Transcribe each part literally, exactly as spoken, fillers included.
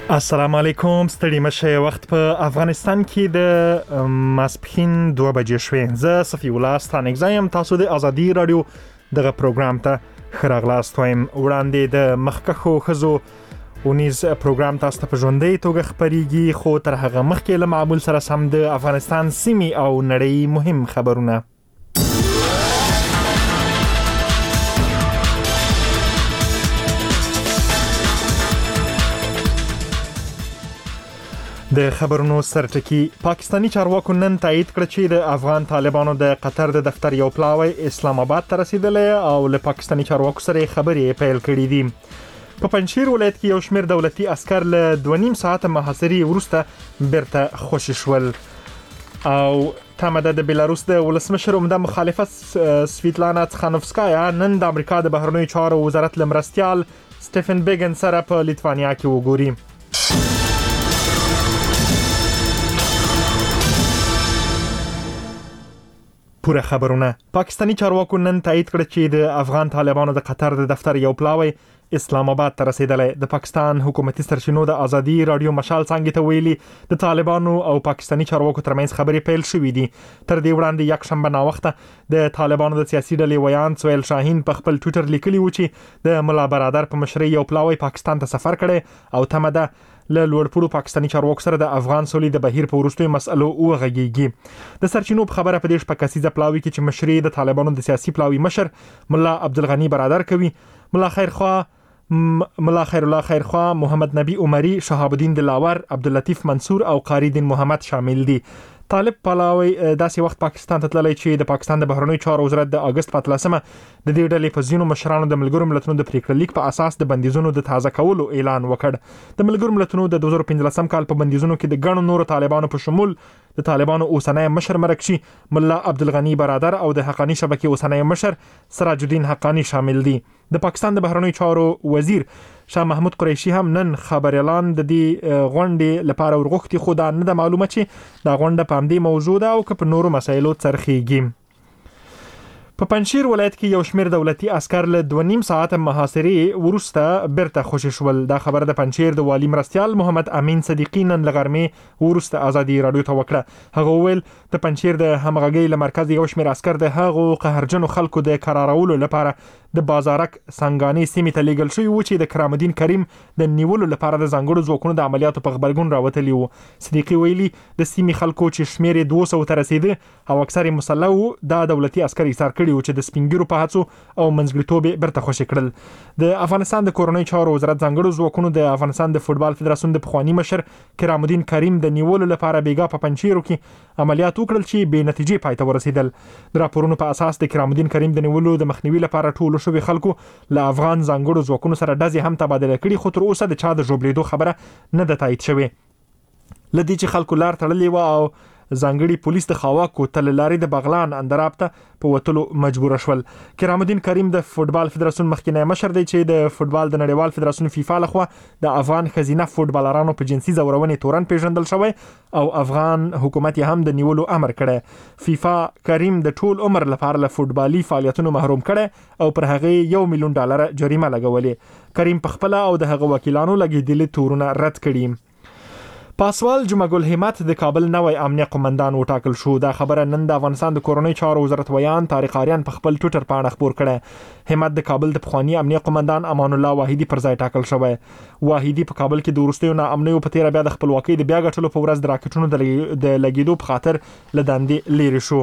السلام علیکم. ستړي مشه. وخت په افغانستان کې د ماسپښین دوه بجې شوې. زه صفی الله ستانک زایم. تاسو د ازادي رادیو دغه پروګرام ته خراغلاست وایم. وړاندې د مخکخو خزو ونیز پروګرام تاسو ته په ژوندۍ توګه خبريږي، خو تر هغه مخکې له معمول سره سم د افغانستان سیمې او نړۍ مهم خبرونه. د خبرونو سرټکی. پاکستانی چارواکو نن تایید کړ چې د افغان طالبانو د قطر د دفتر یو پلاوی اسلام آباد ته رسیدلی او له پاکستانی چارواکو سره خبرې پیل کړې دي. په پنځیر ولایت کې یو شمېر دولتي عسكر له دوه نیم ساعته محاصرې وروسته بیرته خوشي شول. او تمه د بلاروس د ولسمشر عمده مخالفت سویتلانا تخانوفسکایا نن د امریکا د بهرنیو چارو وزارت لمرستیال سټیفن بیګن سره په لیتوانیا کې وګوري. پوره خبرونه. پاکستانی چارواکو نن تایید کړ چې د افغان طالبانو د قطر د دفتر یو پلاوی اسلام آباد ته رسیدلی. د پاکستان حکومتي سرچینو د ازادي رادیو مشال څنګه ته ویلي د طالبانو او پاکستانی چارواکو ترمنځ خبرې پیل شوې دي. تر دې وړاندې یک شنبه نا وخته د طالبانو د سیاسي ډلې ویان سویل شاهین په خپل ټوئیټر لیکلی و چې د ملا برادر په مشرۍ یو پلاوی پاکستان ته سفر کړي او تمه ده له لوړپوړو پاکستانی چارواکو سره د افغان سولې د بهیر په وروستیو مسألو وغږیږي. د سرچینو په خبره په دې شپه کسیزه پلاوی کې چې مشري د طالبانو د سیاسي پلاوی مشر ملا عبدالغنی برادر کوي، ملا خیرخوا ملا خیر الله خیرخوا، محمد نبی عمری، شهاب الدین دلاور، عبداللطیف منصور او قاری دین محمد شامل دي. طالب پلاوی داسې وخت پاکستان ته تللی چې د پاکستان د بهرنیو چارو وزارت د اگست په اتلسمه د دې ډلې په ځینو مشرانو د ملګرو ملتونو د پریکړه لیک په اساس د بندیزونو د تازه کولو اعلان وکړ. د ملګرو ملتونو د دوه زره پنځلسم کال په بندیزونو کې د ګڼو نورو طالبانو په شمول د طالبانو اوسنی مشر مرکشي ملا عبدالغنی برادر او د حقانی شبکې اوسنی مشر سراج الدین حقانی شامل دي. د پاکستان د بهرنیو چارو وزیر شاه محمود قریشي هم نن خبر اعلان د دې غونډې لپاره ورغوښتي، خو دا نه د معلومه چې دا غونډه په همدې موضوع ده او که په نورو مسایلو څرخیږي. په پنځیر ولایت کې یو شمېر دولتي عسكر له دوه نیم ساعته محاصرې وروسته بیرته خوشي شول. دا خبر د پنځیر د والی مرستیال محمد امین صدیقی نن لغرمې وروسته ازادي رادیو ته وکړه. هغه وویل د پنځیر د همغږۍ له مرکز یو شمېر عسكر د هغو قهرجنو خلکو د قرارولو لپاره د بازارک سنگانې سیمې ته لیږل شوي و چې د کرام الدین کریم د نیولو لپاره د ځانګړو ځواکونو د عملیاتو په غبرګون راوتلي وو. صدیقی ویلي د سیمې خلکو چې شمېر یې دوه سوه ته رسیده او اکثر مسلح وو، دا دولتي عسكر ایثار کړي و چې د سپینګیرو په هڅو او منځګړیتوب بیرته خوشي کړل. د افغانستان د کورنۍ چارو وزارت ځانګړو ځواکونو د افغانستان د فوټبال فدراسیون د پخوانی مشر کرام الدین کریم د نیولو لپاره بیګا په پنځیرو کې عملیات وکړل چې بې نتیجې پای ته ورسیدل. د راپورونو په اساس د کرام الدین کریم د نیولو د مخنیوي لپاره ټولو شوي خلکو له افغان ځانګړو ځواکونو سره ډزې هم تبادله کړي، خو تر اوسه د چا د ژوبلېدو خبره نه ده تایید شوې. لدې چې خلکو لار تړلې و او ځانګړي پولیس د خواکو تل لارې د بغلان اندراب ته په وتلو مجبور شول. کرام الدین کریم د فوټبال فدراسیون مخکینی مشر دی چې د فوټبال د نړیوال فدراسیون فیفا لخوا د افغان خزینه فوټبالرانو په جنسي زورونې تورن پیژندل شوی او افغان حکومت یې هم د نیولو امر کړی. فیفا کریم د ټول عمر لپاره له فوټبالي فعالیتونو محروم کړی او پر هغه یو میلیون ډالر جریمه لګولې. کریم په خپل او د هغه وکیلانو لګیدلي تورونه رد کړي. پاسوال جمعه ګل همت د کابل نوی امنیه قومندان وټاکل شو. دا خبره نن د افغانستان د کورنۍ چارو وزارت ویان طارق آریان په خپل ټوئیټر باندې خبر کړی. همت د کابل د پخوانی امنیه قومندان امان الله واحدی پر ځای ټاکل شوی. واحدی په کابل کې د وروستیو ناامنیو په تیر بیا د خپلواکۍ د بیا غټلو په ورځ د راکټونو د لګیدو په خاطر لداندې لري شو.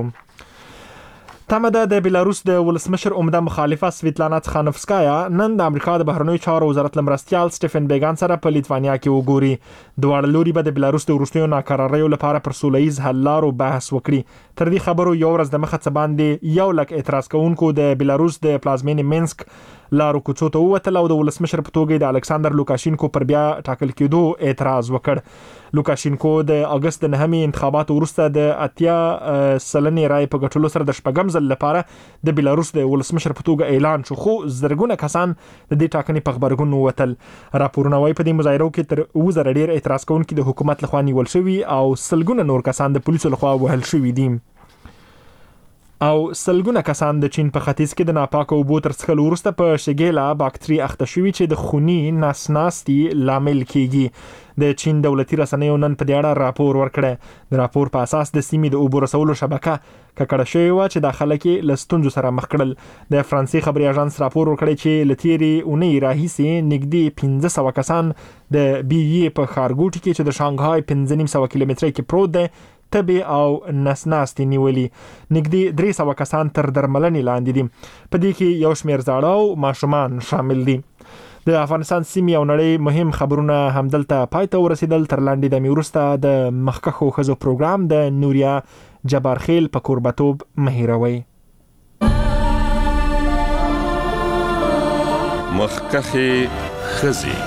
تمه ده د بلاروس د ولسمشر عمده مخالفه سویتلانا تخانوفسکایا نن د امریکا د بهرنیو چارو وزارت لمرستیال سټیفن بیګن سره په لیتوانیا کې وګوري. دواړه لوري به د بلاروس د وروستیو ناکراریو لپاره پر سولهییز حل لارو بحث وکړي. تر دې خبرو یو ورځ د مخه څه باندې یو لک اعتراض کوونکو د بلاروس د پلازمینې مینسک لارو کوڅو ته ووتل او د ولسمشر په توګه د الکساندر لوکاشینکو پر بیا ټاکل کېدو اعتراض وکړ. لوکاشینکو د اگست د نهمې انتخاباتو وروسته د اتیا سلنې رای په ګټلو سره د شپږم ځل لپاره د بلاروس د ولسمشر په توګه اعلان شو، خو زرګونه کسان د دې ټاکنې په غبرګون ووتل. راپورونه وايي په دې مظاهرو کې تر اوه زره ډیر اعتراض کوونکي د حکومت لخوا نیول شوي او سلګونه نور کسان د پولیسو لخوا وهل شوي دي. او سلګونه کسان د چین په ختیځ کې د ناپاکو اوبو تر څښلو وروسته په شګیلا باکتری اخته شوي چې د خوني ناسناستي لامل کیږي. د چین دولتي رسنیو نن په دې اړه راپور ورکړی. د راپور په اساس د سیمې د اوبو رسولو شبکه ککړه شوې وه چې دا خلک یې له ستونزو سره مخ کړل. د فرانسې خبري اژانس راپور ورکړی چې له تېرې اونۍ راهیسې نږدې پنځه سوه کسان د بي یې په ښارګوټي کې چې د شانګهای پنځه نیم سوه کیلومترۍ کې پروت دی تبې او نسناستي نیولي. نږدې درې سوه کسان تر درملنې لاندې دي. په دې کې یو شمېر زاړه او ماشومان شامل دي. د افغانستان سیمې او نړۍ مهم خبرونه همدلته پای ته ورسېدل. تر لاندې دمې وروسته د مخکښو ښځو پروګرام د نوریا جبارخیل په کوربتوب مه هېروئ. مخکښې ښځې